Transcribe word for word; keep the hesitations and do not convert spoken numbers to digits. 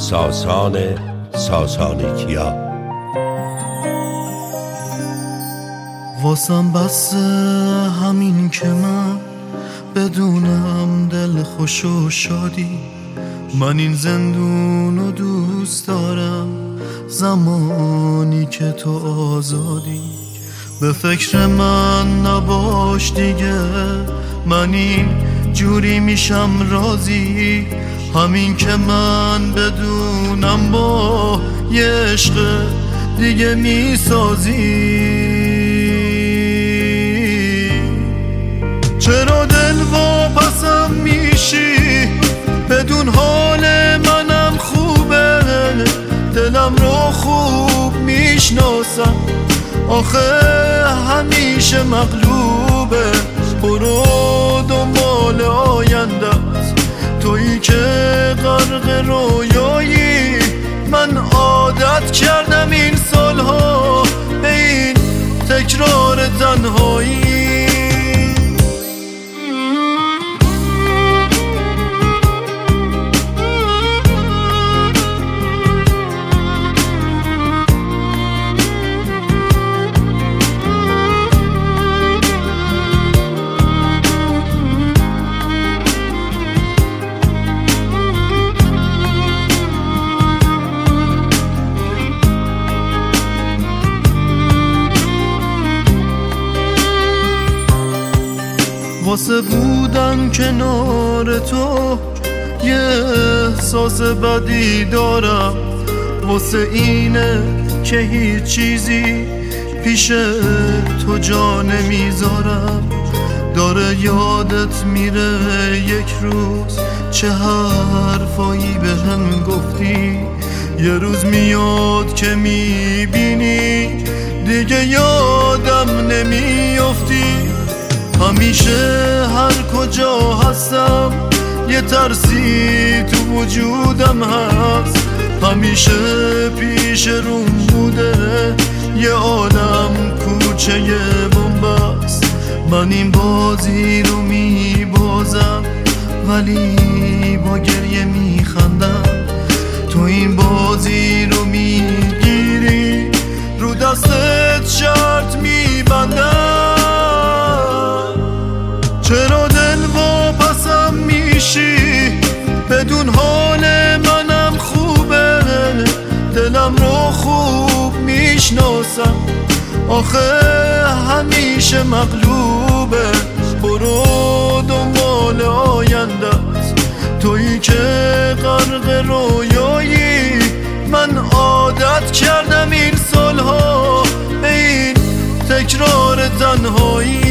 ساسان ساسانیکیا. واسم بس همین که من بدونم دل خوش و شادی، من این زندون رو دوست دارم زمانی که تو آزادی. به فکر من نباش دیگه، من این جوری میشم راضی، همین که من بدونم با یه عشق دیگه میسازی. چرا دل واپسم میشی بدون حال منم خوبه، دلم رو خوب میشناسم آخه همیشه مغلوبه. برو دنبال آیندت، تویی که غرق رویایی، من عادت کردم این سالها به این تکرار تنهایی. واسه بودن کنار تو یه احساس بدی دارم، واسه اینه که هیچ چیزی پیش تو جا نمیذارم. داره یادت میره یک روز چه حرفایی به هم گفتی، یه روز میاد که میبینی دیگه یادم نمیافتی. همیشه هر کجا هستم یه ترسی تو وجودم هست، همیشه پیش روم بوده یه عالم کوچه بن‌بست. من این بازی رو میبازم ولی با گریه میخندم، تو این بازی رو میگیری رو دستت شرط میبندم. چرا دل واپسم میشی بدون حال منم خوبه، دلم رو خوب میشناسم آخه همیشه مغلوبه. برو دنبال آیندت، تویی که غرق رویایی، من عادت کردم این سالها به این تکرار تنهایی.